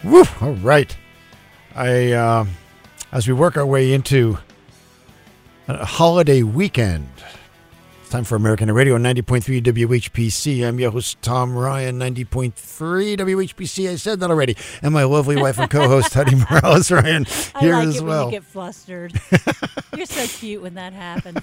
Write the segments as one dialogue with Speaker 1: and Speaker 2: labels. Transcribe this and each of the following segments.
Speaker 1: Woo, all right. As we work our way into a holiday weekend, it's time for American Radio 90.3 WHPC. I'm your host, Tom Ryan, 90.3 WHPC. I said that already. And my lovely wife and co-host, Heidi Morales Ryan, here
Speaker 2: I like
Speaker 1: as
Speaker 2: it
Speaker 1: well.
Speaker 2: when you get flustered. You're so cute when that happens.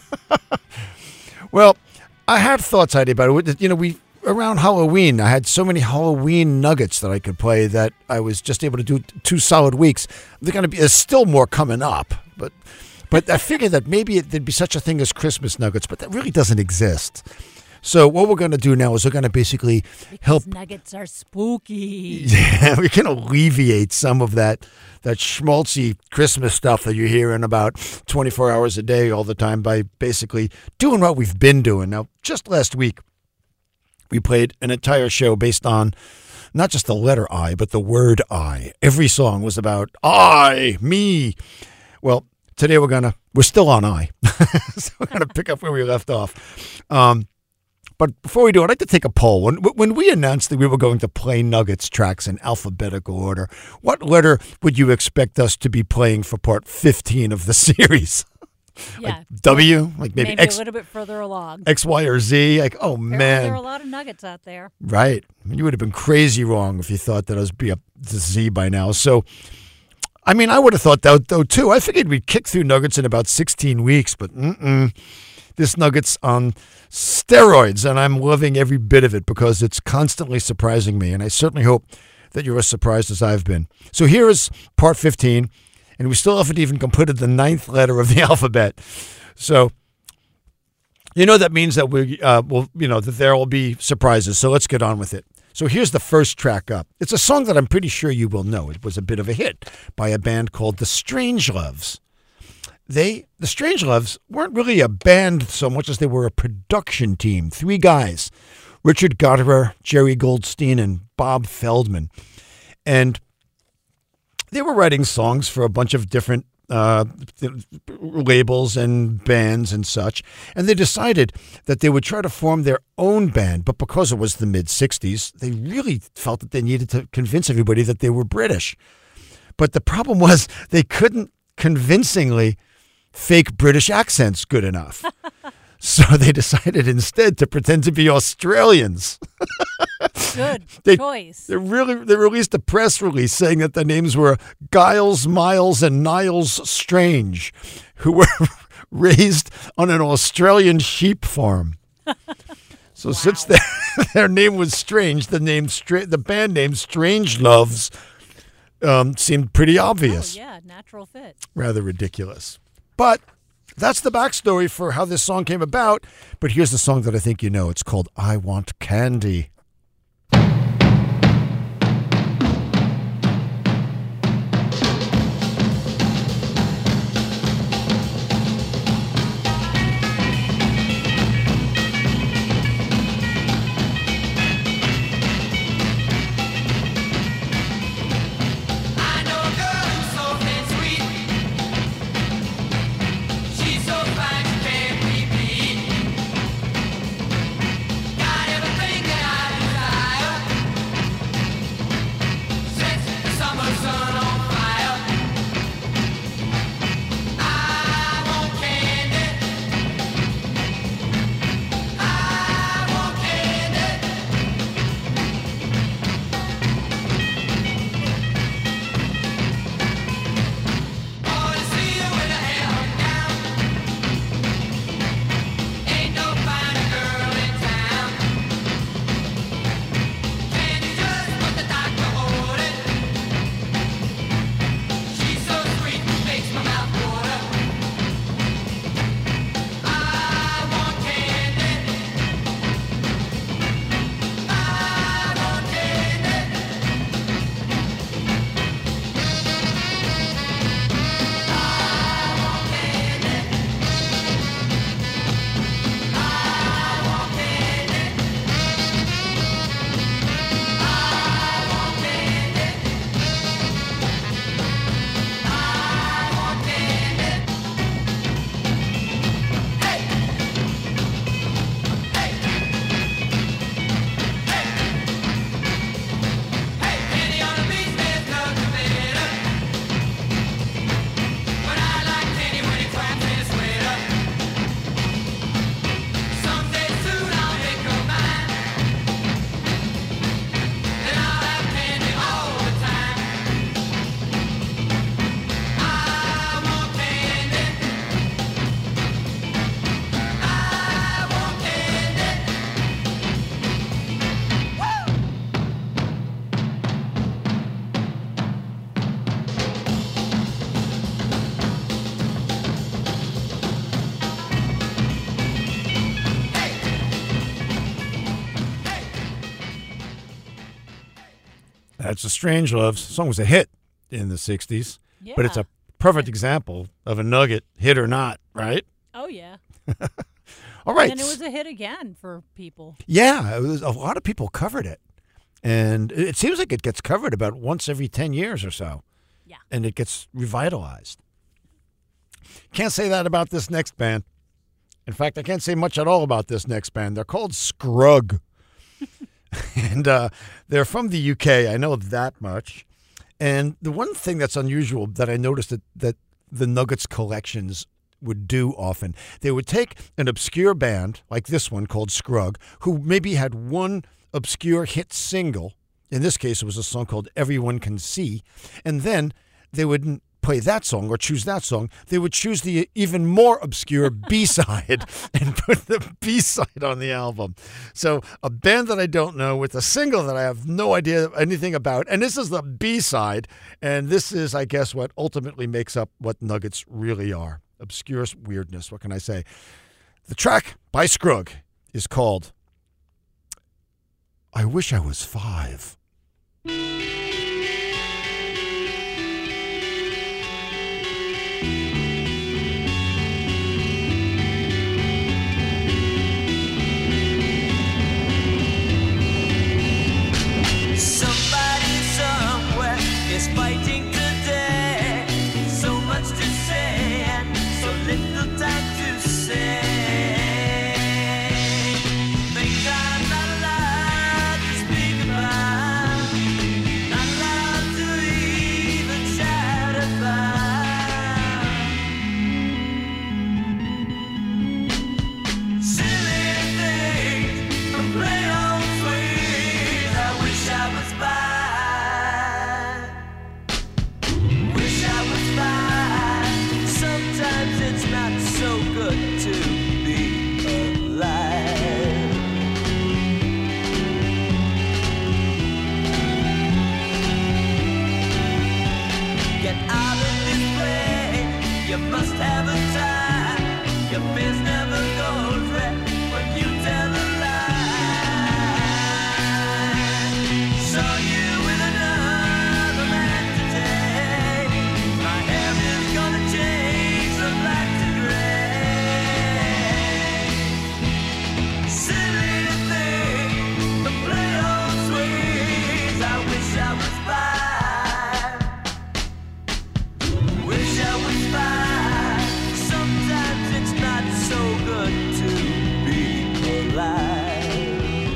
Speaker 1: Well, I have thoughts, Heidi, about it. You know, around Halloween, I had so many Halloween nuggets that I could play that I was just able to do 2 solid weeks. There's still more coming up, but I figured that maybe there'd be such a thing as Christmas nuggets, but that really doesn't exist. So what we're going to do now is we're going to basically help.
Speaker 2: Nuggets are spooky.
Speaker 1: Yeah, we can alleviate some of that schmaltzy Christmas stuff that you're hearing about 24 hours a day all the time by basically doing what we've been doing. Now, just last week, we played an entire show based on not just the letter I, but the word I. Every song was about I, me. Well, today we're still on I. So we're going to pick up where we left off. But before we do, I'd like to take a poll. When we announced that we were going to play Nuggets tracks in alphabetical order, what letter would you expect us to be playing for part 15 of the series?
Speaker 2: Yeah.
Speaker 1: Like W? Like maybe
Speaker 2: a little bit further along.
Speaker 1: X, Y, or Z? Like, oh,
Speaker 2: Apparently
Speaker 1: man.
Speaker 2: there are a lot of nuggets out there.
Speaker 1: Right. You would have been crazy wrong if you thought that I was be up to Z by now. So, I mean, I would have thought that, though, too. I figured we'd kick through Nuggets in about 16 weeks, but this Nuggets on steroids, and I'm loving every bit of it because it's constantly surprising me, and I certainly hope that you're as surprised as I've been. So here is part 15, and we still haven't even completed the 9th letter of the alphabet. So, that means that that there will be surprises. So let's get on with it. So here's the first track up. It's a song that I'm pretty sure you will know. It was a bit of a hit by a band called the Strangeloves. The Strangeloves weren't really a band so much as they were a production team. 3 guys, Richard Gotterer, Jerry Goldstein, and Bob Feldman. And they were writing songs for a bunch of different labels and bands and such. And they decided that they would try to form their own band. But because it was the mid-'60s, they really felt that they needed to convince everybody that they were British. But the problem was they couldn't convincingly fake British accents good enough. So they decided instead to pretend to be Australians.
Speaker 2: Good choice. They
Speaker 1: released a press release saying that the names were Giles, Miles, and Niles Strange, who were raised on an Australian sheep farm. So since their name was strange, the band name Strangeloves seemed pretty obvious.
Speaker 2: Oh, yeah, natural fit.
Speaker 1: Rather ridiculous. But that's the backstory for how this song came about. But here's the song that I think you know. It's called I Want Candy.
Speaker 3: Got everything that I
Speaker 1: That's a Strangelove. The song was a hit in the 60s,
Speaker 2: Yeah.
Speaker 1: but it's a perfect example of a nugget, hit or not, right?
Speaker 2: Oh, yeah.
Speaker 1: All right.
Speaker 2: And it was a hit again for people.
Speaker 1: Yeah, a lot of people covered it. And it seems like it gets covered about once every 10 years or so.
Speaker 2: Yeah.
Speaker 1: And it gets revitalized. Can't say that about this next band. In fact, I can't say much at all about this next band. They're called Scrug. And they're from the UK. I know that much. And the one thing that's unusual that I noticed that the Nuggets collections would do often, they would take an obscure band like this one called Scrug, who maybe had one obscure hit single. In this case, it was a song called Everyone Can See. And then they would play that song or choose that song. They would choose the even more obscure B-side and put the B-side on the album. So a band that I don't know with a single that I have no idea anything about. And this is the B-side. And this is, I guess, what ultimately makes up what Nuggets really are. Obscure weirdness. What can I say? The track by Scrug is called I Wish I Was 5.
Speaker 3: Somebody somewhere is fighting today. So much to say and so little time to say. Things I'm not allowed to speak about, not allowed to even shout about. Silly things from plain old sweet. I wish I was fine. Wish I was fine. Sometimes it's not so good to be alive. Get out of this place. You must have a time. Your biz never goes red when you tell a lie. Saw you with another man today. My hair is gonna change from black to gray. Silly thing, the play old sweets. I wish I was fine. Wish I was fine. Sometimes it's not so good to be alive.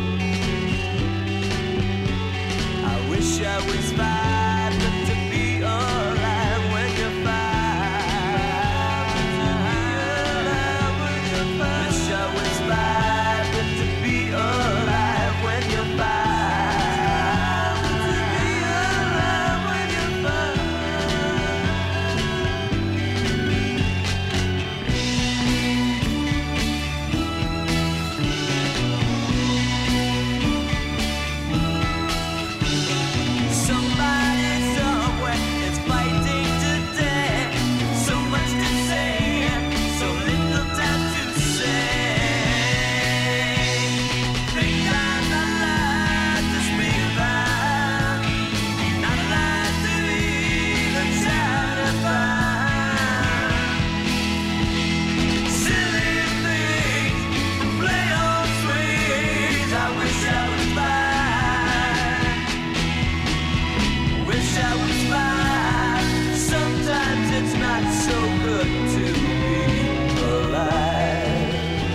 Speaker 3: I wish I was fine, but to be alive when you're fine. Wish I was fine, but to be alive when you're fine. To be alive when you're fine. Somebody somewhere is fighting today. So much to say and so little time to say. Things I'm not allowed to speak about, not allowed to even shout about. Silly things, plain old sweets. I wish I was fine. Wish I was fine. Sometimes it's not so good to be alive.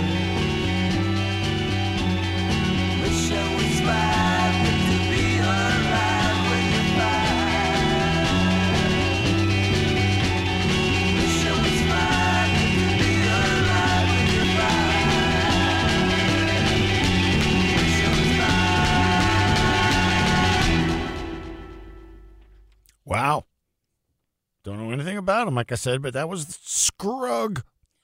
Speaker 3: Wish I was fine, but to be alive when you're fine. Wish I was fine, but to be alive when you're fine. Wish I was fine.
Speaker 1: Wow. Don't know anything about him, like I said, but that was Scrug.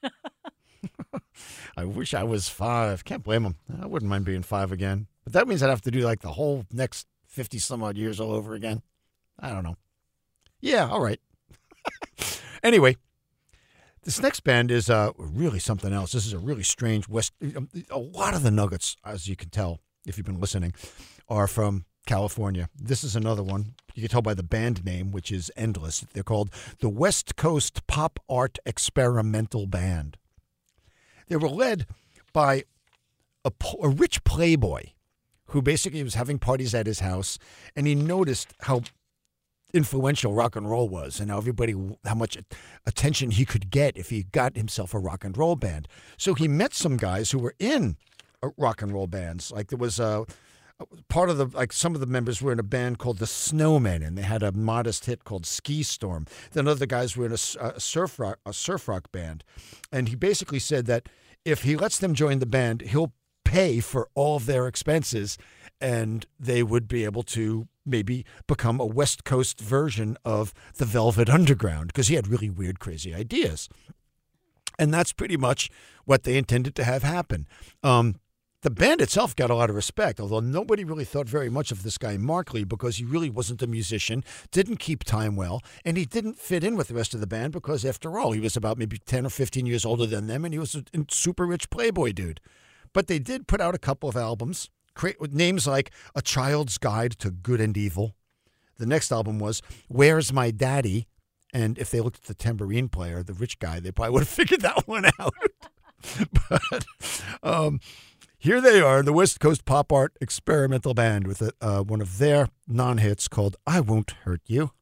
Speaker 1: I wish I was 5. Can't blame him. I wouldn't mind being 5 again. But that means I'd have to do like the whole next 50 some odd years all over again. I don't know. Yeah, all right. Anyway, this next band is really something else. This is a really strange West. A lot of the Nuggets, as you can tell if you've been listening, are from California. This is another one. You can tell by the band name, which is endless. They're called the West Coast Pop Art Experimental Band. They were led by a rich playboy who basically was having parties at his house, and he noticed how influential rock and roll was and how much attention he could get if he got himself a rock and roll band. So he met some guys who were in rock and roll bands. Like there was some of the members were in a band called the Snowmen, and they had a modest hit called Ski Storm. Then other guys were in a surf rock band. And he basically said that if he lets them join the band, he'll pay for all of their expenses, and they would be able to maybe become a West Coast version of the Velvet Underground, because he had really weird, crazy ideas. And that's pretty much what they intended to have happen. The band itself got a lot of respect, although nobody really thought very much of this guy Markley, because he really wasn't a musician, didn't keep time well, and he didn't fit in with the rest of the band because, after all, he was about maybe 10 or 15 years older than them, and he was a super rich playboy dude. But they did put out a couple of albums, with names like A Child's Guide to Good and Evil. The next album was Where's My Daddy? And if they looked at the tambourine player, the rich guy, they probably would have figured that one out. But here they are, the West Coast Pop Art Experimental Band, with one of their non-hits called I Won't Hurt You.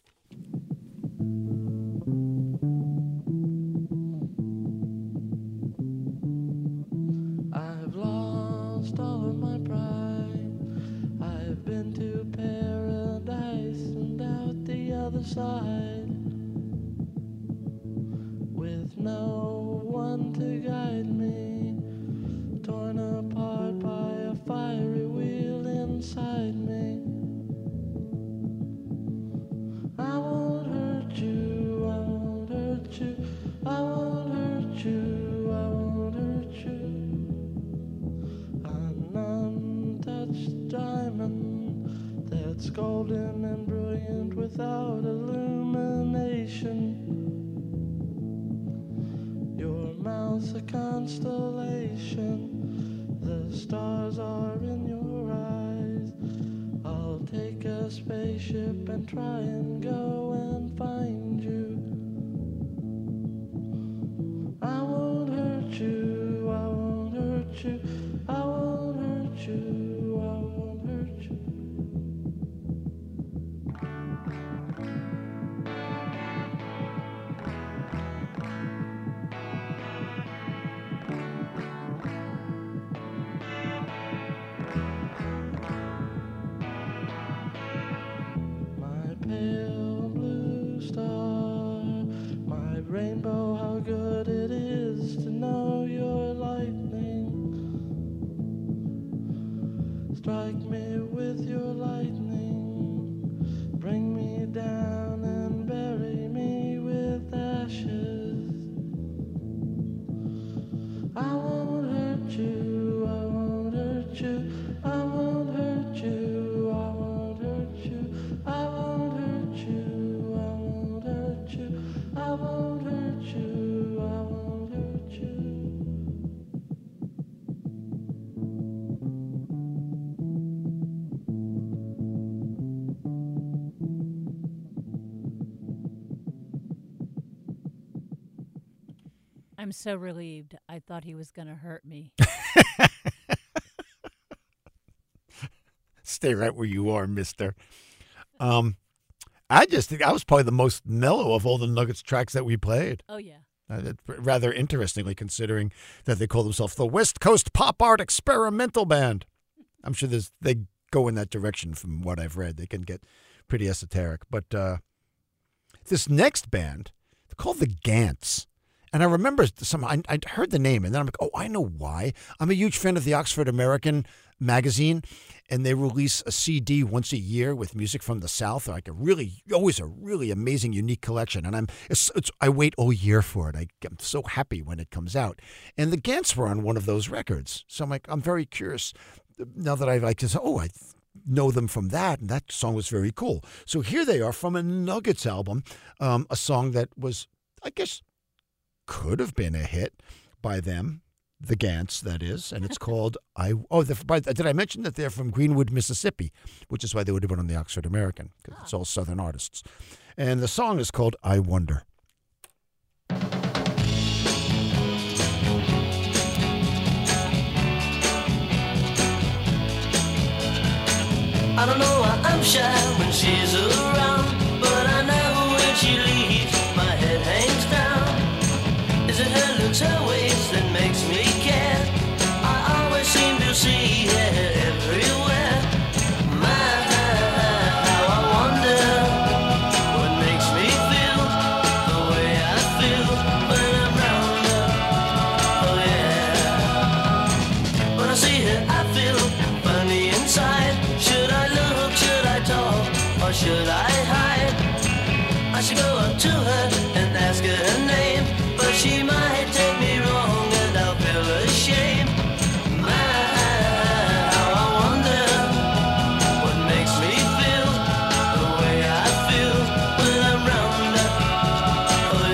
Speaker 4: I've lost all of my pride. I've been to paradise and out the other side, with no one to guide me, torn apart by a fiery wheel inside me. I won't hurt you, I won't hurt you, I won't hurt you, I won't hurt you. An untouched diamond that's golden and brilliant without illumination. Your mouth's a constellation, the stars are in your eyes. I'll take a spaceship and try and go and find you. I won't hurt you, I won't hurt you, I won't hurt you, I won't hurt you. My pale blue star, my rainbow, how good it is to know your lightning. Strike me with your lightning, bring me down and bury me with ashes. I won't hurt you, I won't hurt you, I won't hurt you, I won't hurt you, I won't hurt you, I won't hurt you, I won't hurt you, I won't hurt you.
Speaker 2: I'm so relieved. I thought he was going to hurt me.
Speaker 1: Stay right where you are, mister. I just think I was probably the most mellow of all the Nuggets tracks that we played.
Speaker 2: Oh, yeah.
Speaker 1: Rather interestingly, considering that they call themselves the West Coast Pop Art Experimental Band. I'm sure they go in that direction from what I've read. They can get pretty esoteric. But this next band, they're called the Gants. And I remember I heard the name, and then I'm like, oh, I know why. I'm a huge fan of the Oxford American magazine, and they release a CD once a year with music from the South, like always a really amazing, unique collection. And I wait all year for it. I'm so happy when it comes out. And the Gants were on one of those records. So I'm very curious now that I know them from that, and that song was very cool. So here they are from a Nuggets album, a song that was, I guess, could have been a hit by them. the Gants, that is, and it's called did I mention that they're from Greenwood, Mississippi, which is why they would have been on the Oxford American, because it's all Southern artists. And the song is called I Wonder.
Speaker 3: I don't know why I'm shy when she's around, but I know when she leaves, my head hangs down. Is it her looks, her ways that makes me care? I always seem to see her everywhere. My, how I wonder what makes me feel the way I feel when I'm round her. Oh yeah. When I see her, I feel funny inside. Should I look, should I talk, or should I hide? I should go up to her and ask her her name, but she might take me wrong and I'll feel ashamed. My, how I wonder what makes me feel the way I feel when I'm round her. Oh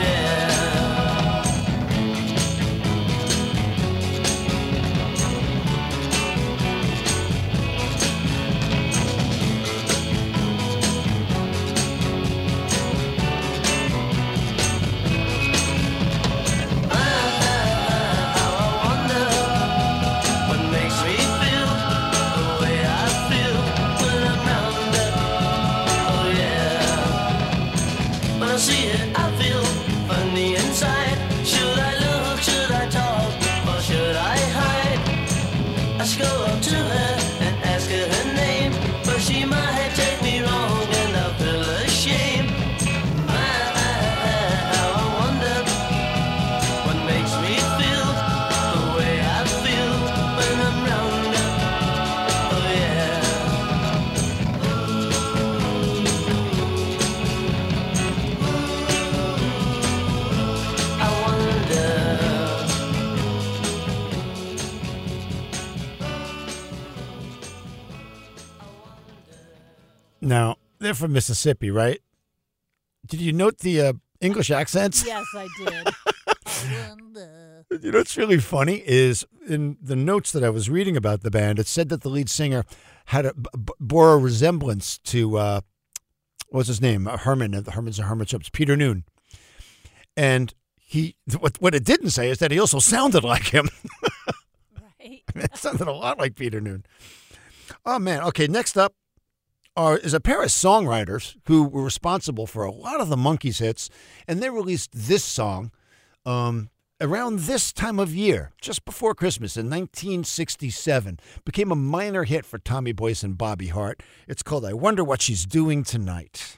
Speaker 1: Now, they're from Mississippi, right? Did you note the English accents?
Speaker 2: Yes, I did. I wonder.
Speaker 1: You know what's really funny is in the notes that I was reading about the band, it said that the lead singer had bore a resemblance to, what's his name? Herman, the Herman's and Hermitships, Peter Noon. And what it didn't say is that he also sounded like him.
Speaker 2: Right.
Speaker 1: It sounded a lot like Peter Noon. Oh, man. Okay, next up is a pair of songwriters who were responsible for a lot of the Monkees hits, and they released this song around this time of year, just before Christmas in 1967. Became a minor hit for Tommy Boyce and Bobby Hart. It's called I Wonder What She's Doing Tonight.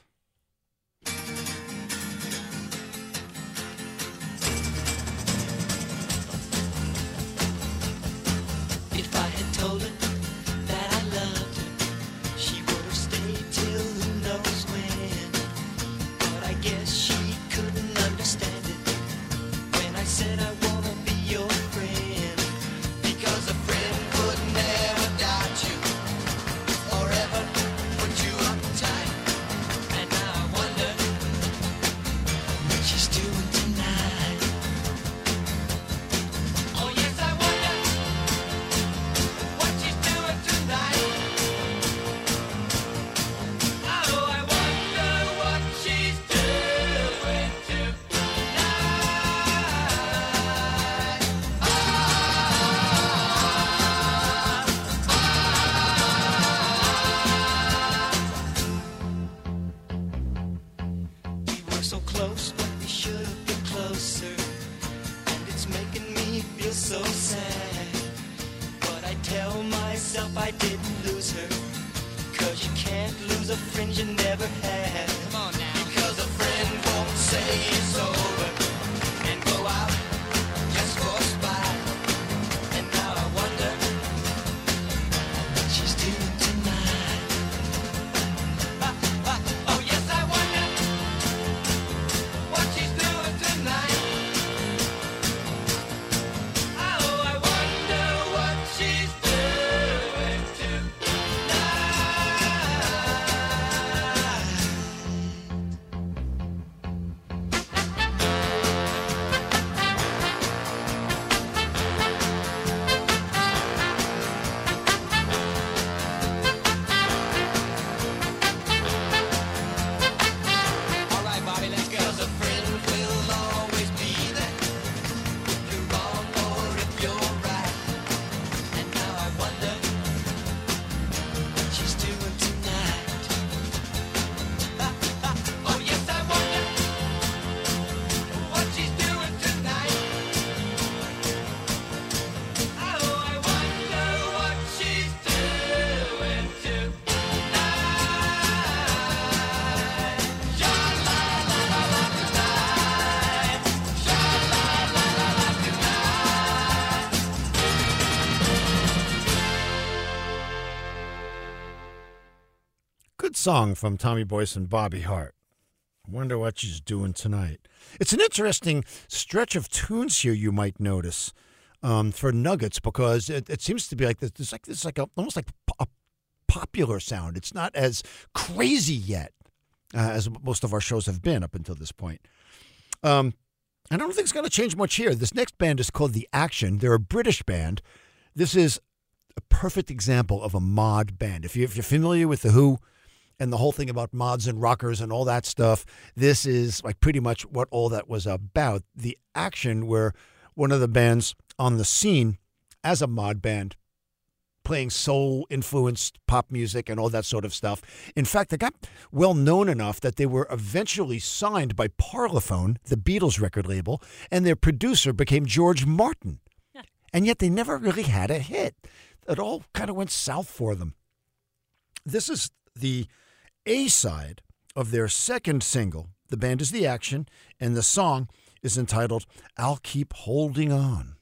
Speaker 3: If I had told her that I loved her, she would have stayed till who knows when. But I guess she couldn't understand it when I said I wanna be your friend. Because a friend could never doubt you or ever put you uptight. And now I wonder what she's doing tonight. Oh yes, I wonder what she's doing tonight. Oh, I wonder what she's doing tonight. We were so close, but we should have been closer. And it's making me feel so sad. But I tell myself I didn't lose her. 'Cause you can't lose a friend you never had. Come on now. Because a friend won't say it's over and go out just for a spite. And now I wonder what she's doing tonight. Oh yes, I wonder what she's doing tonight. Oh, I wonder
Speaker 1: song from Tommy Boyce and Bobby Hart. Wonder what she's doing tonight. It's an interesting stretch of tunes here you might notice for Nuggets because it seems to be like this. There's like almost like a popular sound. It's not as crazy yet as most of our shows have been up until this point. I don't think it's going to change much here. This next band is called The Action. They're a British band. This is a perfect example of a mod band. If you're familiar with The Who and the whole thing about mods and rockers and all that stuff, this is like pretty much what all that was about. The Action were one of the bands on the scene as a mod band, playing soul-influenced pop music and all that sort of stuff. In fact, they got well-known enough that they were eventually signed by Parlophone, the Beatles record label, and their producer became George Martin. And yet they never really had a hit. It all kind of went south for them. This is the A-side of their second single. The band is The Action, and the song is entitled I'll Keep Holding On.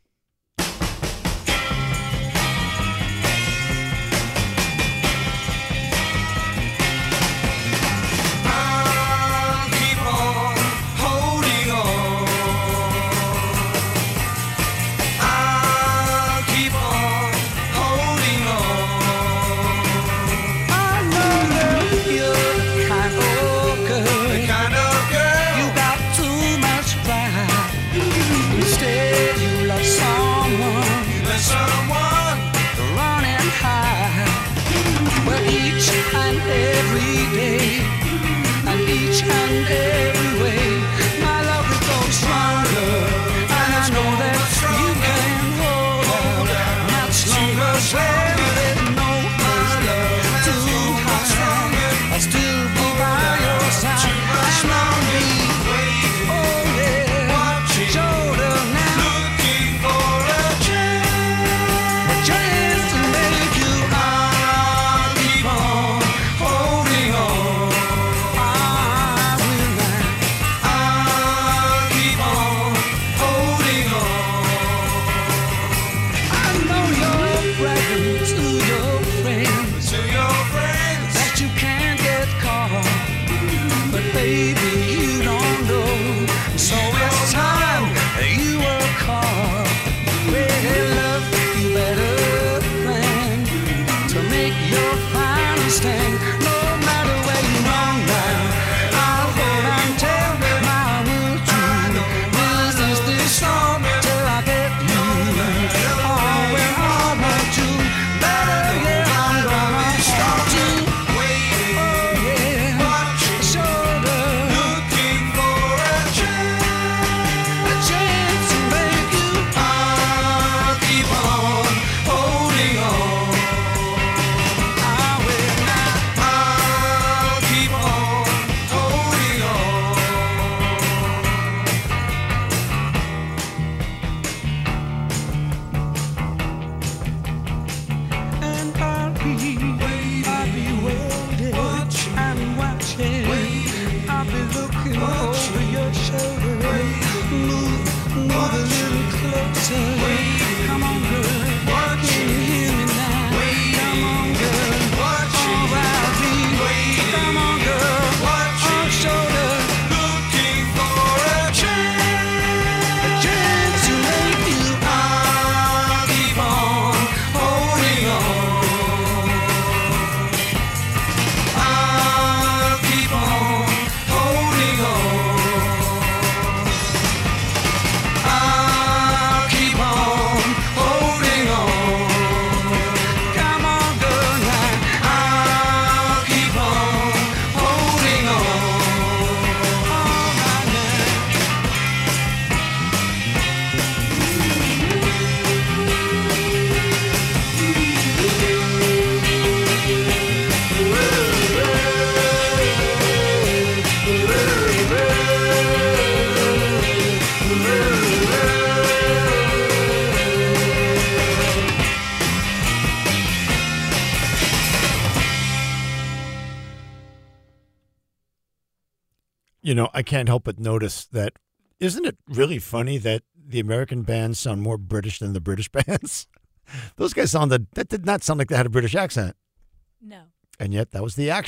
Speaker 1: You know, I can't help but notice that, isn't it really funny that the American bands sound more British than the British bands? Those guys that did not sound like they had a British accent.
Speaker 2: No.
Speaker 1: And yet that was The Action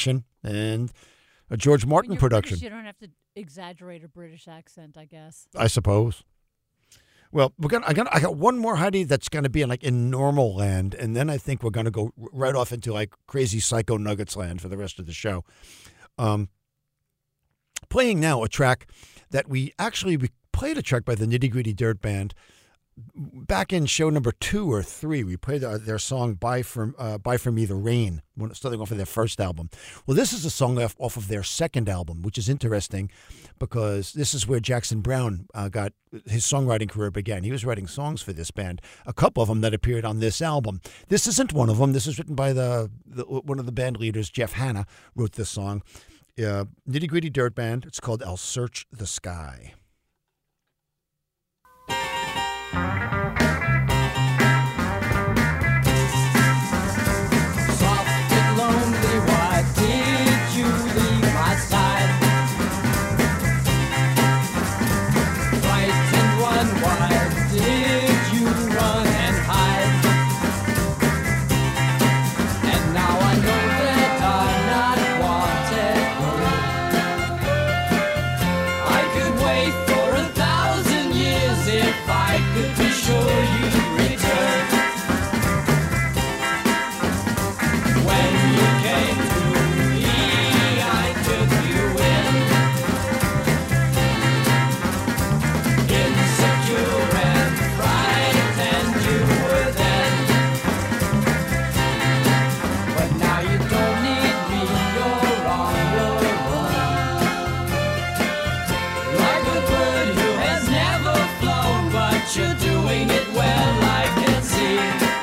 Speaker 1: and a George
Speaker 2: When
Speaker 1: Martin
Speaker 2: you're
Speaker 1: production,
Speaker 2: British, you don't have to exaggerate a British accent, I guess.
Speaker 1: I suppose. Well, I got one more, Heidi, that's going to be in normal land, and then I think we're going to go right off into like crazy psycho nuggets land for the rest of the show. Playing now a track that we played a track by the Nitty Gritty Dirt Band back in show number 2 or 3. We played their song "Buy for Me the Rain," starting off of their first album. Well, this is a song off of their second album, which is interesting because this is where Jackson Browne got his songwriting career began. He was writing songs for this band, a couple of them that appeared on this album. This isn't one of them. This is written by one of the band leaders, Jeff Hanna, wrote this song. Nitty Gritty Dirt Band. It's called "I'll Search the Sky."
Speaker 5: Soft and lonely, why did you leave my side? Frightened one, why did you run and hide? And now I know that I'm not wanted. I could wait for 1,000 years if I could be sure you'd return. When you came to me, I took you in. Insecure and frightened you were then. But now you don't need me, you're on your own. Like a bird who has never flown, but you're doing it well, I can see.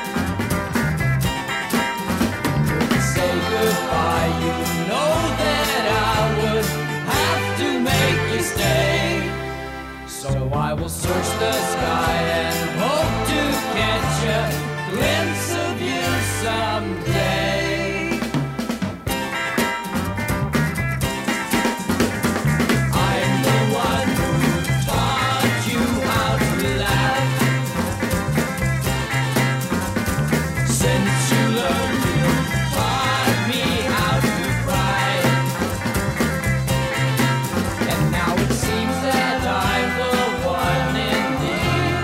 Speaker 5: Say goodbye, you know that I would have to make you stay. So I will search the sky and hope to catch a glimpse of you someday. I'm the one who taught you how to laugh. Since you learned, you taught me how to cry. And now it seems that I'm the one in need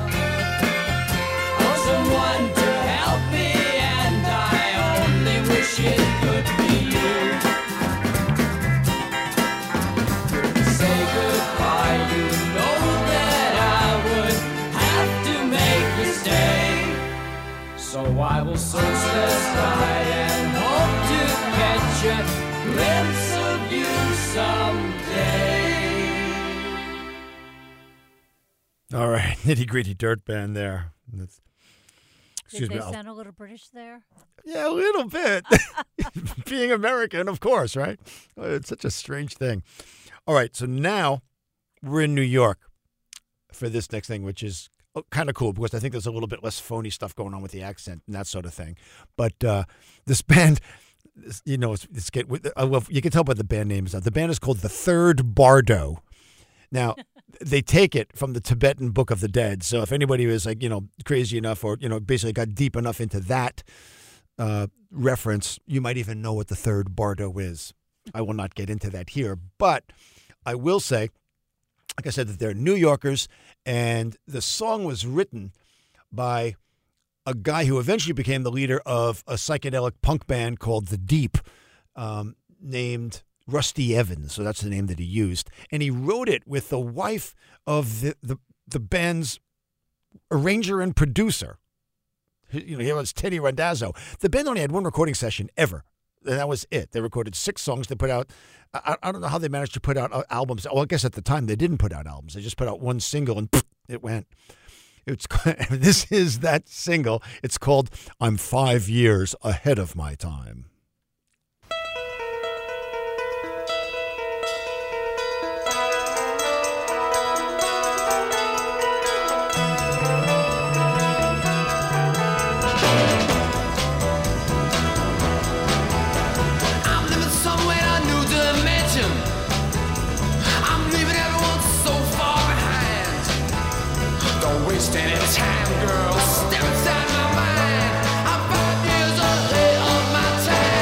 Speaker 5: of someone to help me, and I only wish it could be you. Say goodbye, you know that I would have to make you stay. So I will search the sky and hope to catch a glimpse of you someday.
Speaker 1: All right, Nitty Gritty Dirt Band there.
Speaker 2: Did they sound a little British there?
Speaker 1: Yeah, a little bit. Being American, of course, right? It's such a strange thing. All right, so now we're in New York for this next thing, which is kind of cool because I think there's a little bit less phony stuff going on with the accent and that sort of thing. But this band, you know, you can tell by the band names. The band is called The Third Bardo. Now, they take it from the Tibetan Book of the Dead. So if anybody was crazy enough or, basically got deep enough into that reference, you might even know what the Third Bardo is. I will not get into that here, but I will say, like I said, that they're New Yorkers, and the song was written by a guy who eventually became the leader of a psychedelic punk band called The Deep, named Rusty Evans. So that's the name that he used. And he wrote it with the wife of the band's arranger and producer. He was Teddy Randazzo. The band only had one recording session ever. And that was it. They recorded 6 songs. They put out, I don't know how they managed to put out albums. Well, I guess at the time they didn't put out albums. They just put out one single and it went. This is that single. It's called I'm 5 Years Ahead of My Time.
Speaker 6: Any time, girl, step inside my mind. I'm 5 years ahead of my time.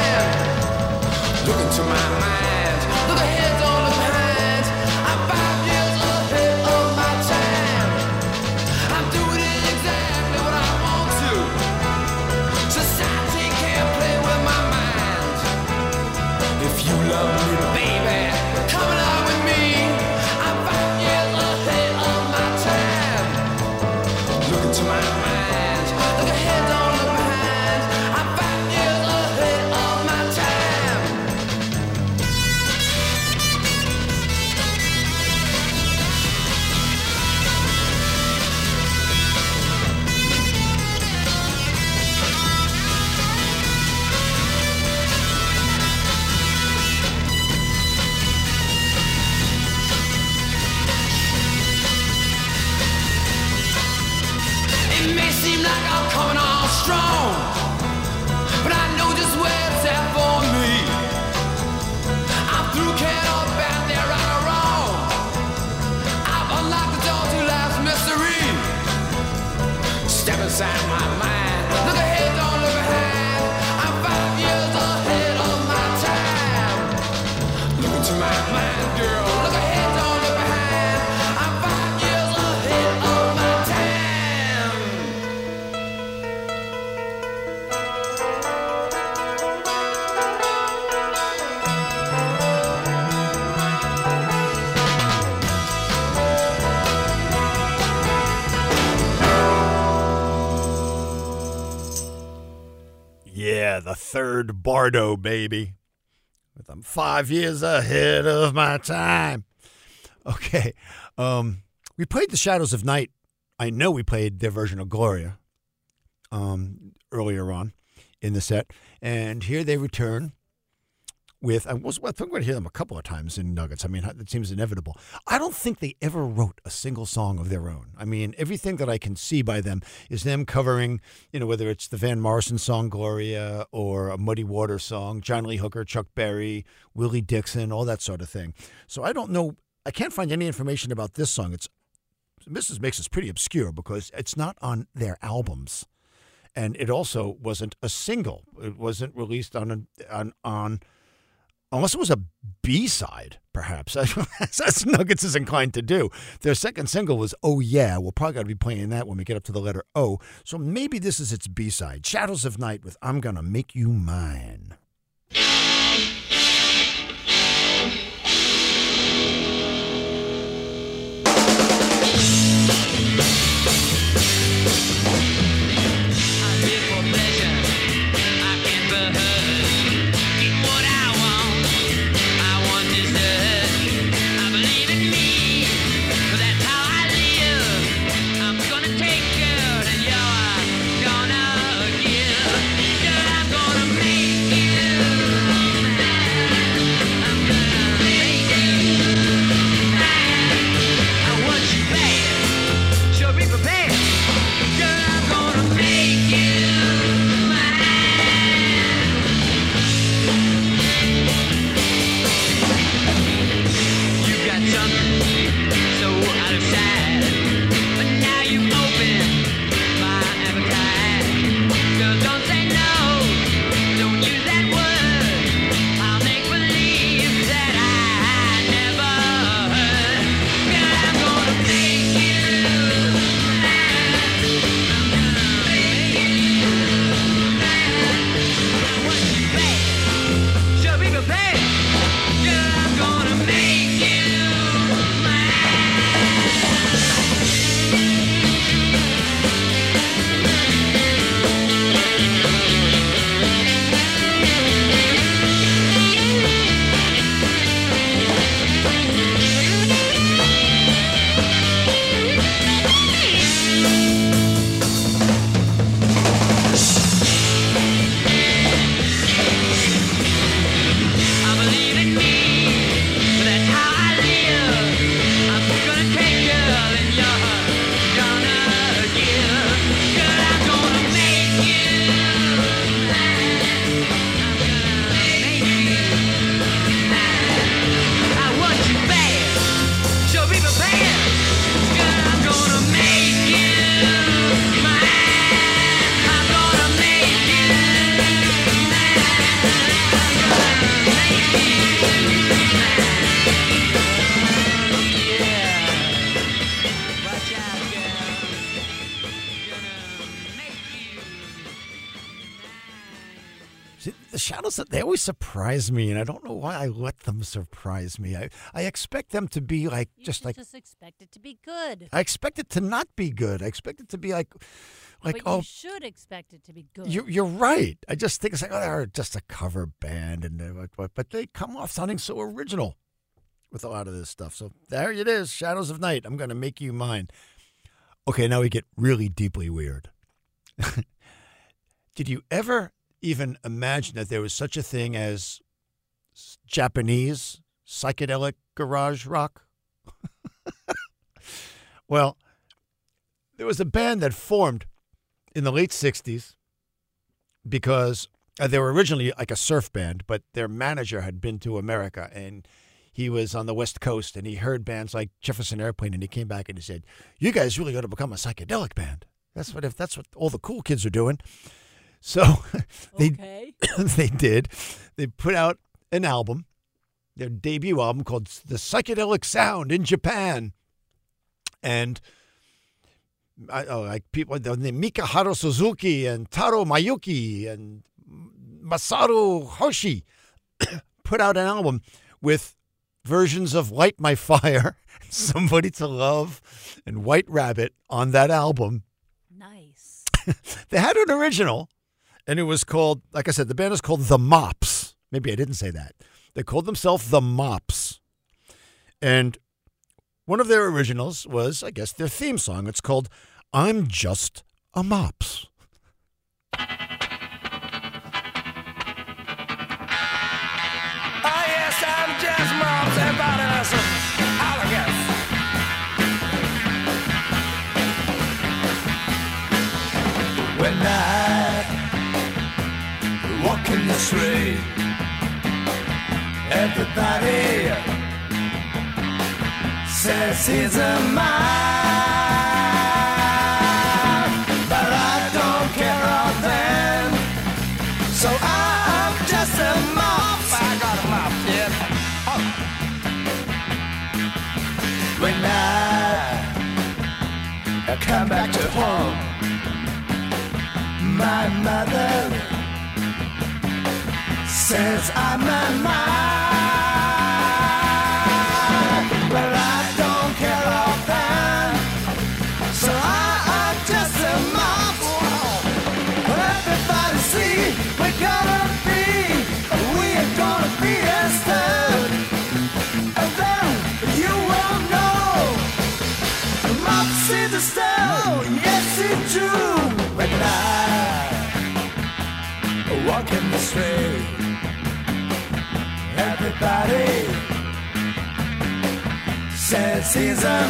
Speaker 4: inside my mind. Look ahead, don't look behind. I'm 5 years ahead of my time. Look into my mind, girl. Look ahead, don't look behind. I'm 5 years ahead of my time.
Speaker 1: Yeah, the third Bardo, baby. With I'm 5 years ahead of my time. Okay. We played The Shadows of Night. I know we played their version of Gloria earlier on in the set. And here they return with, I think we're going to hear them a couple of times in Nuggets. I mean, it seems inevitable. I don't think they ever wrote a single song of their own. I mean, everything that I can see by them is them covering, whether it's the Van Morrison song Gloria or a Muddy Waters song, John Lee Hooker, Chuck Berry, Willie Dixon, all that sort of thing. So I don't know. I can't find any information about this song. Mrs. Mix is pretty obscure because it's not on their albums. And it also wasn't a single. It wasn't released on unless it was a B-side, perhaps. That's Nuggets is inclined to do. Their second single was Oh Yeah. We'll probably got to be playing that when we get up to the letter O. So maybe this is its B-side. Shadows of Night with I'm Gonna Make You Mine. They always surprise me, and I don't know why I let them surprise me. I expect them to be like
Speaker 2: You
Speaker 1: just
Speaker 2: should
Speaker 1: like
Speaker 2: just expect it to be good.
Speaker 1: I expect it to not be good. I expect it to be like
Speaker 2: But
Speaker 1: oh,
Speaker 2: you should expect it to be good.
Speaker 1: you're right. I just think it's like, oh, they're just a cover band, and but they come off sounding so original with a lot of this stuff. So there it is, Shadows of Night. I'm gonna make you mine. Okay, now we get really deeply weird. Did you ever even imagine that there was such a thing as Japanese psychedelic garage rock? Well, there was a band that formed in the late 60s because they were originally like a surf band, but their manager had been to America and he was on the West Coast and he heard bands like Jefferson Airplane and he came back and he said, "You guys really got to become a psychedelic band." That's what all the cool kids are doing. So they
Speaker 2: Okay.
Speaker 1: they did. They put out an album, their debut album called The Psychedelic Sound in Japan. And like people, Mika Haru Suzuki and Taro Mayuki and Masaru Hoshi put out an album with versions of Light My Fire, Somebody to Love, and White Rabbit on that album.
Speaker 2: Nice.
Speaker 1: They had an original, and it was called, like I said, the band is called The Mops. Maybe I didn't say that. They called themselves The Mops. And one of their originals was, I guess, their theme song. It's called I'm Just a Mops.
Speaker 5: Oh yes, I'm just mops and bodies. All I guess. When I walk in the street, everybody says he's a man, but I don't care of them. So I'm just a mop. I got a mop, yeah. Oh. When I come back to home, my mother says I'm a man, but I don't care of them. So I'm just a mop. Everybody see, we're gonna be a star. And then you will know, mops is the star. Yes, it's true. When I walk in the street, everybody says he's a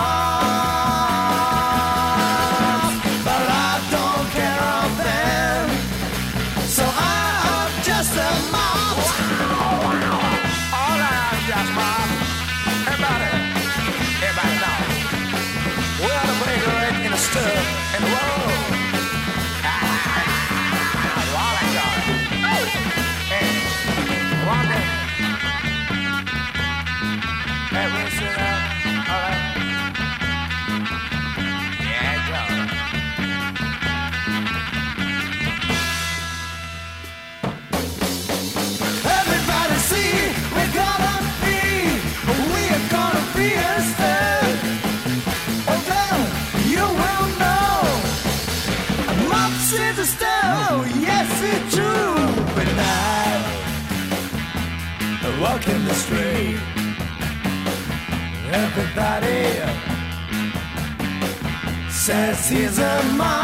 Speaker 5: mom, but I don't care of them. So I'm just a mom. All I'm just mom. Everybody know. We're the break in the stir and roll. Everybody see, we're gonna be a star. Oh, then you will know. Mops is a star. Yes, it's true. When I walk in the street, everybody says he's a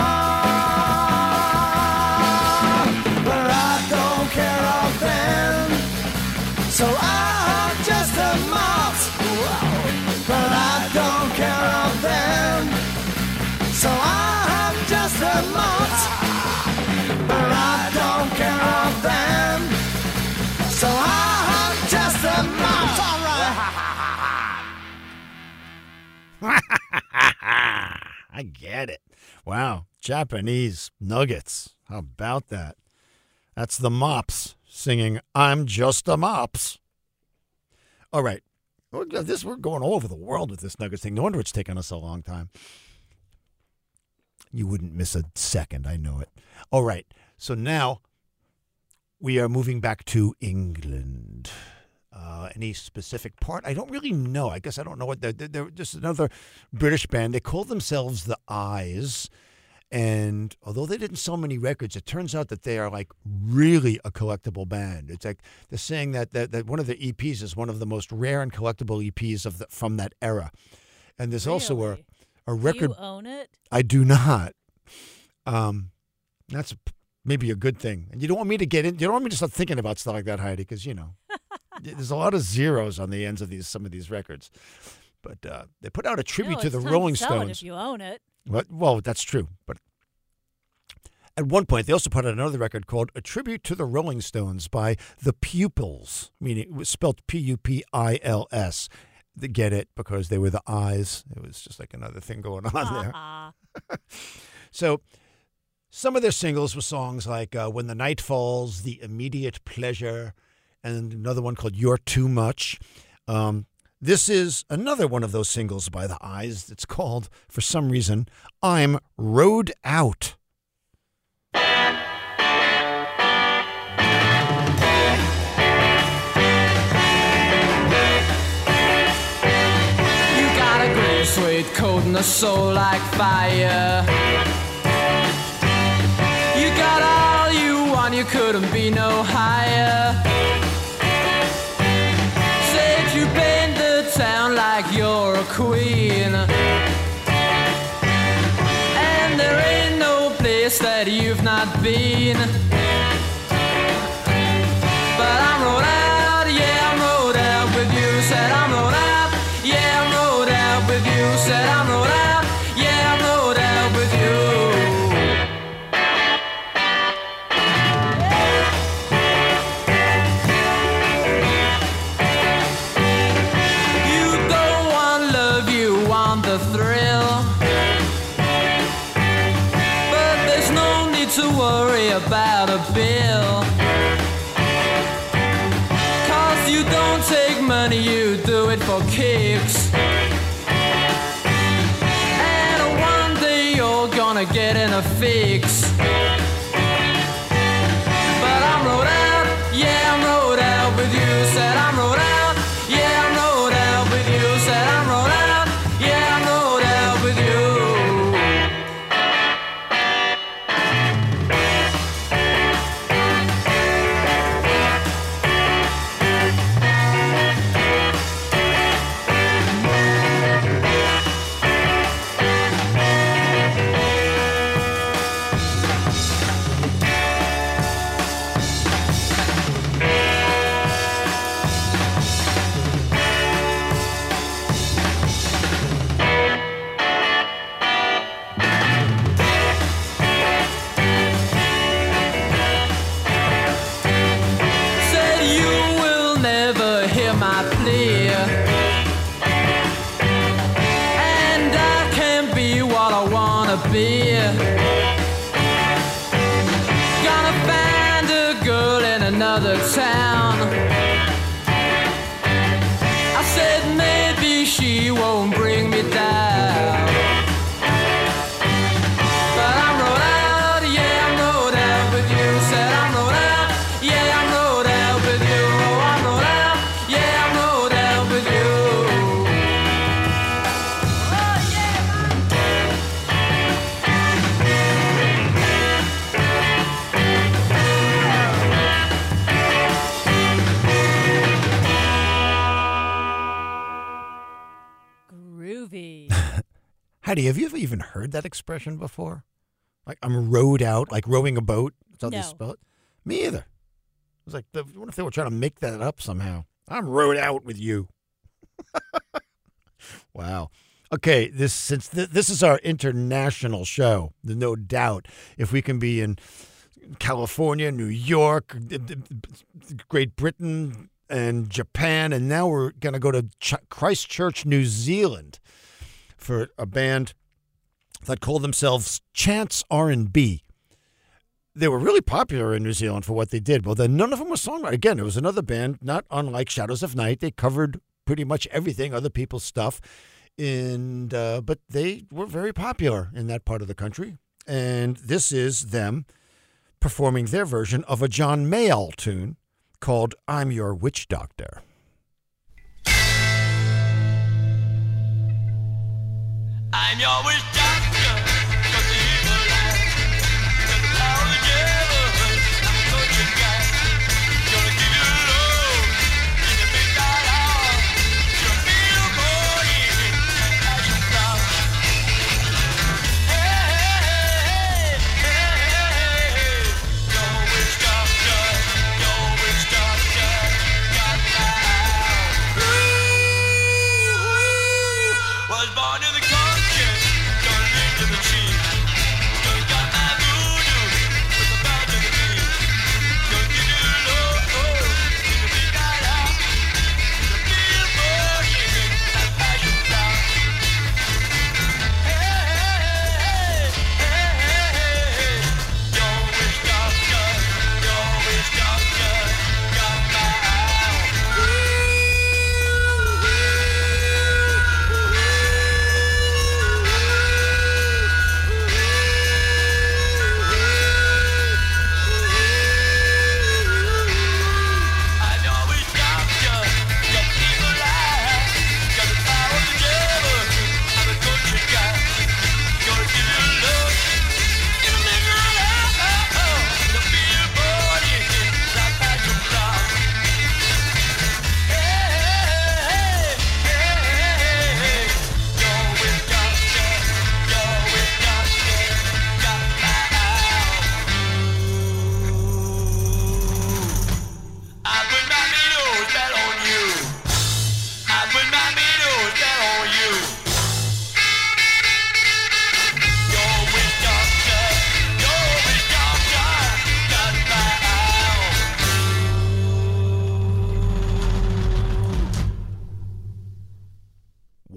Speaker 5: mom, but I don't care of them. So I'm just a mop, but I don't care of them. So I'm just a mop, but I don't care of them. So I'm just a mop. All right.
Speaker 1: I get it. Wow. Japanese nuggets. How about that? That's the Mops singing I'm Just a Mops. All right. We're going all over the world with this nuggets thing. No wonder it's taken us a long time. You wouldn't miss a second. I know it. All right. So now we are moving back to England. Any specific part? I don't really know. I guess I don't know what they're just another British band. They call themselves the Eyes. And although they didn't sell many records, it turns out that they are like really a collectible band. It's like they're saying that one of their EPs is one of the most rare and collectible EPs from that era. And there's also
Speaker 2: Really?
Speaker 1: a record.
Speaker 2: Do you own it?
Speaker 1: I do not. That's maybe a good thing. And you don't want me to get in. You don't want me to start thinking about stuff like that, Heidi, because there's a lot of zeros on the ends of some of these records. But they put out a tribute
Speaker 2: No,
Speaker 1: to
Speaker 2: it's
Speaker 1: the
Speaker 2: time
Speaker 1: Rolling
Speaker 2: to sell it
Speaker 1: Stones.
Speaker 2: if you own it.
Speaker 1: Well, that's true. But at one point, they also put out another record called A Tribute to the Rolling Stones by The Pupils, meaning it was spelled Pupils. They get it because they were the eyes. It was just like another thing going on there. So some of their singles were songs like When the Night Falls, The Immediate Pleasure, and another one called You're Too Much. This is another one of those singles by the Eyes. It's called, for some reason, I'm Rode Out.
Speaker 5: Sweet coat and a soul like fire. You got all you want, you couldn't be no higher. Said you paint the town like you're a queen, and there ain't no place that you've not been. But I'm rode out, yeah, I'm rode out with you. Said I'm rode out, yeah, I'm rode out with you. Said I'm rode out, yeah, I'm rode out with you. You don't want love, you want the thrill. But there's no need to worry about a bill. 'Cause you don't take money, you do it for kicks. Gonna get in a fix. But I'm rode out, yeah, I'm rode out with you. Said I'm rode out, yeah, I'm rode out with you. Said I'm rode out, yeah, I'm rode out with you. Gonna find a girl in another town. I said maybe she won't bring me down. But I'm rode out, yeah, I'm rode out with you. Said I'm rode out, yeah, I'm rode out with you. Oh, I'm rode out, yeah, I'm rode out with you.
Speaker 1: Heidi, have you ever even heard that expression before? Like, I'm rowed out, like rowing a boat? That's how they spell it? Me either. It was like, what if they were trying to make that up somehow? I'm rowed out with you. Wow. Okay, since this is our international show, no doubt, if we can be in California, New York, Great Britain, and Japan, and now we're going to go to Christchurch, New Zealand, for a band that called themselves Chance R&B. They were really popular in New Zealand for what they did. Well, then none of them were songwriters. Again, it was another band, not unlike Shadows of Night. They covered pretty much everything, other people's stuff, but they were very popular in that part of the country. And this is them performing their version of a John Mayall tune called I'm Your Witch Doctor.
Speaker 3: I'm your witch doctor, got the evil eye, got the power of the devil, I'm a coaching guy, gonna give you love in the midnight hour, you'll feel boy, as you flower. Hey, your witch doctor, got my eye. Was born in the country.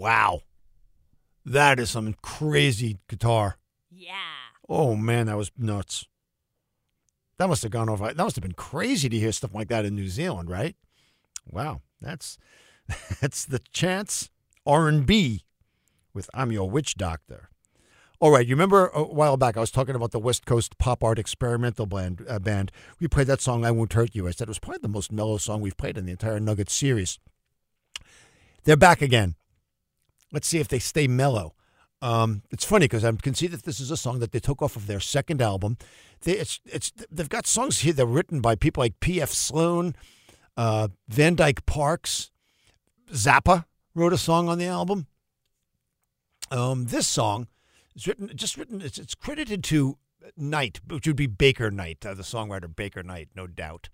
Speaker 1: Wow. That is some crazy guitar.
Speaker 2: Yeah.
Speaker 1: Oh, man, that was nuts. That must have gone over. That must have been crazy to hear stuff like that in New Zealand, right? Wow. That's the Chance R&B with I'm Your Witch Doctor. All right, you remember a while back I was talking about the West Coast pop art experimental band. We played that song, I Won't Hurt You. I said it was probably the most mellow song we've played in the entire Nugget series. They're back again. Let's see if they stay mellow. It's funny because I can see that this is a song that they took off of their second album. They've got songs here that are written by people like P.F. Sloan, Van Dyke Parks, Zappa wrote a song on the album. This song is written. It's credited to Knight, which would be Baker Knight, the songwriter Baker Knight, no doubt,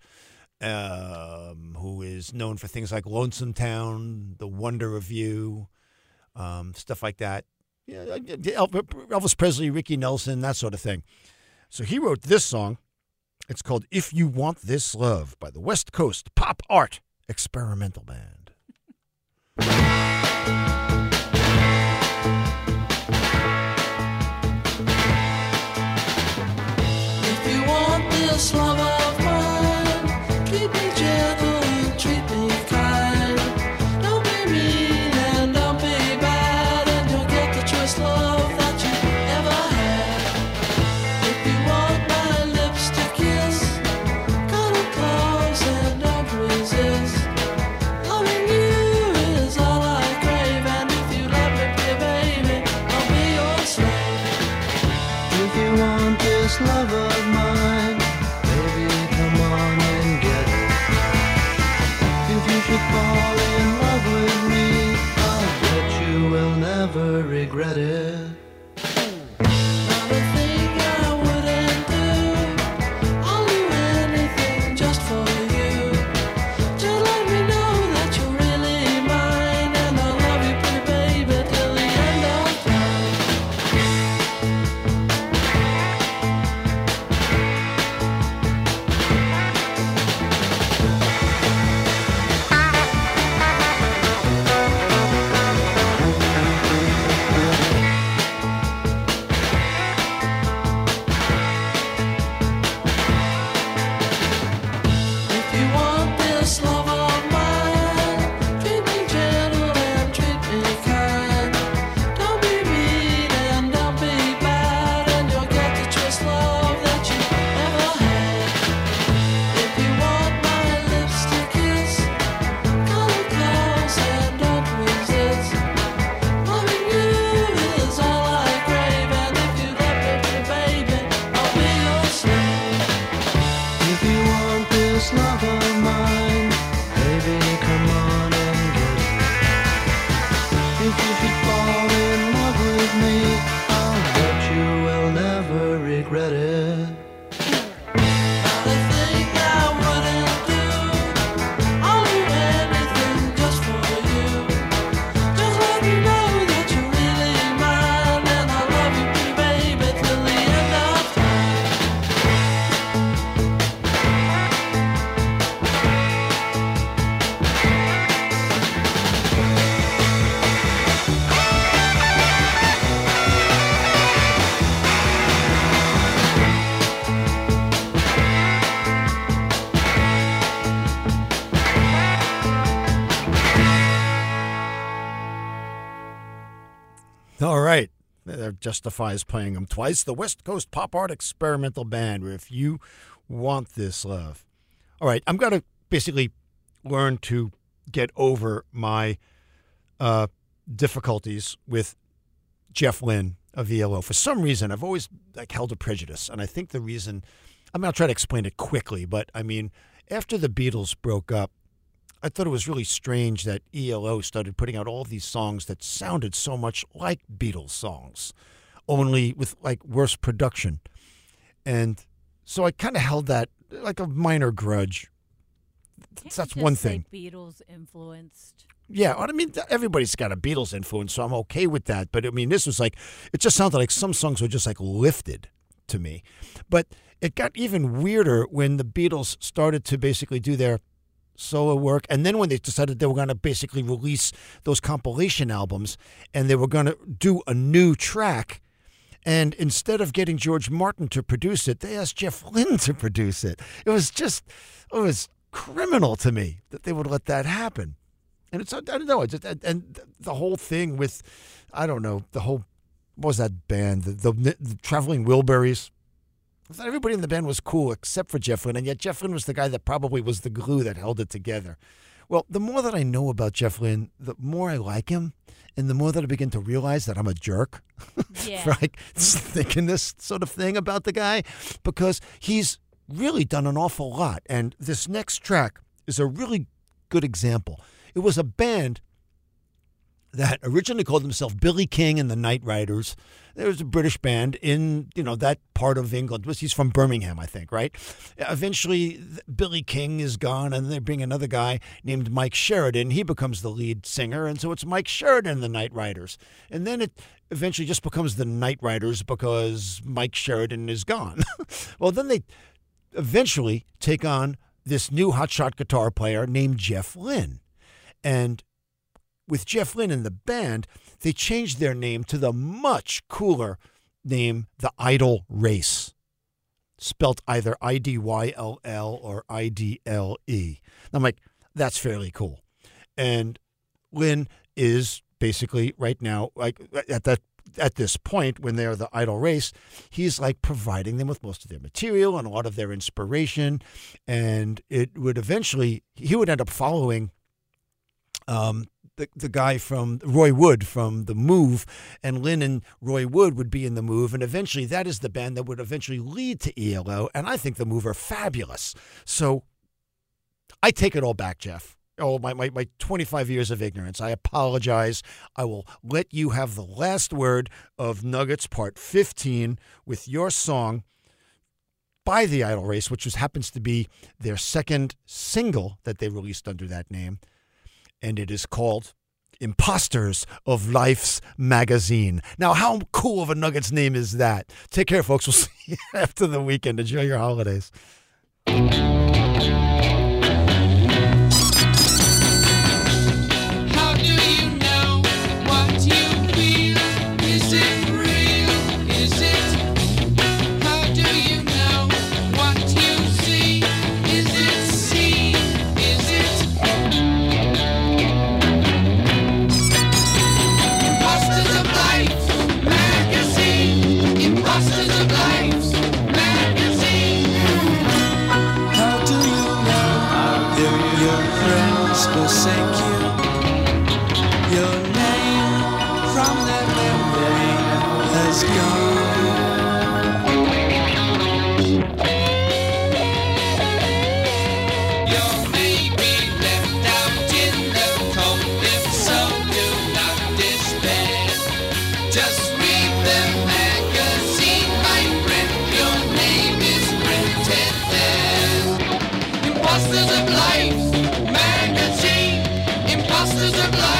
Speaker 1: who is known for things like Lonesome Town, The Wonder of You, stuff like that. Yeah, Elvis Presley, Ricky Nelson, that sort of thing. So he wrote this song. It's called If You Want This Love by the West Coast Pop Art Experimental Band.
Speaker 4: If you want this love of mine, treat me gentle and treat me kind. Don't be mean and don't be bad, and you'll get the truest love that you ever had. If you want my lips to kiss, cuddle close and don't resist. Loving you is all I crave, and if you let me be, baby, I'll be your slave. If you want this love of mine, baby, come on and get it. If you should fall in love with me, I'll bet you will never regret it. Not a thing I wouldn't do, I'll do anything just for you. Just let me know that you're really mine, and I'll love you, pretty baby, till the end of time. If you want this love of mine, treat me gentle and treat me kind. Don't be mean and don't be bad, and you'll get the truest love that you ever had. If you want my lips to kiss, cuddle close and don't resist. Loving you is all I crave, and if you let me be, baby, I'll be your slave. If you want this love of mine, baby, come on and get it. If you should fall in love with me, I'll bet you will never regret it. Not a thing I wouldn't do, I'll do anything just for you. Just let me know that you're really mine, and I'll love you, pretty baby, till the end of time.
Speaker 1: All right. That justifies playing them twice. The West Coast Pop Art Experimental Band, where If You Want This Love. All right. I'm going to basically learn to get over my difficulties with Jeff Lynne of ELO. For some reason, I've always held a prejudice. And I think the reason, I'm going to try to explain it quickly, but I mean, after the Beatles broke up, I thought it was really strange that ELO started putting out all these songs that sounded so much like Beatles songs, only with worse production. And so I kind of held that like a minor grudge.
Speaker 2: Can't
Speaker 1: That's
Speaker 2: you
Speaker 1: one
Speaker 2: just say
Speaker 1: thing.
Speaker 2: Beatles influenced.
Speaker 1: Yeah, I mean, everybody's got a Beatles influence, so I'm okay with that. But I mean, this was it just sounded like some songs were just lifted to me. But it got even weirder when the Beatles started to basically do their solo work. And then when they decided they were going to basically release those compilation albums and they were going to do a new track, and instead of getting George Martin to produce it, they asked Jeff Lynne to produce it. It was criminal to me that they would let that happen. And I don't know, and the whole thing with, I don't know, what was that band? The Traveling Wilburys. I thought everybody in the band was cool except for Jeff Lynne, and yet Jeff Lynne was the guy that probably was the glue that held it together. Well, the more that I know about Jeff Lynne, the more I like him, and the more that I begin to realize that I'm a jerk
Speaker 2: Yeah.
Speaker 1: for thinking this sort of thing about the guy, because he's really done an awful lot. And this next track is a really good example. It was a band that originally called themselves Billy King and the Night Riders. There was a British band in, that part of England. He's from Birmingham, I think, right? Eventually, Billy King is gone, and they bring another guy named Mike Sheridan. He becomes the lead singer, and so it's Mike Sheridan and the Night Riders. And then it eventually just becomes the Night Riders because Mike Sheridan is gone. Well, then they eventually take on this new hotshot guitar player named Jeff Lynne. And with Jeff Lynne in the band, they changed their name to the much cooler name, The Idle Race, spelt either I-D-Y-L-L or I-D-L-E. I'm like, that's fairly cool. And Lynne is basically right now, like at this point when they're The Idle Race, he's like providing them with most of their material and a lot of their inspiration. And it would eventually, he would end up following the guy from Roy Wood from The Move, and Lynne and Roy Wood would be in The Move, and eventually that is the band that would eventually lead to ELO, and I think The Move are fabulous. So I take it all back, Jeff. Oh, my 25 years of ignorance. I apologize. I will let you have the last word of Nuggets Part 15 with your song by The Idle Race, which happens to be their second single that they released under that name. And it is called Imposters of Life's Magazine. Now, how cool of a Nuggets name is that? Take care, folks. We'll see you after the weekend. Enjoy your holidays.
Speaker 6: How do you know what you feel? Is it real? Is it? How do you know what you see? Is it seen? Is it? Imposters of Life magazine. Imposters of Life magazine.
Speaker 4: How do you know your friends forsake you? Your name from their memory has gone.
Speaker 6: You may be left out in the cold. If so, do not despair. Just read the magazine, my friend. Your name is printed there. Imposters of Life magazine. Imposters of Life.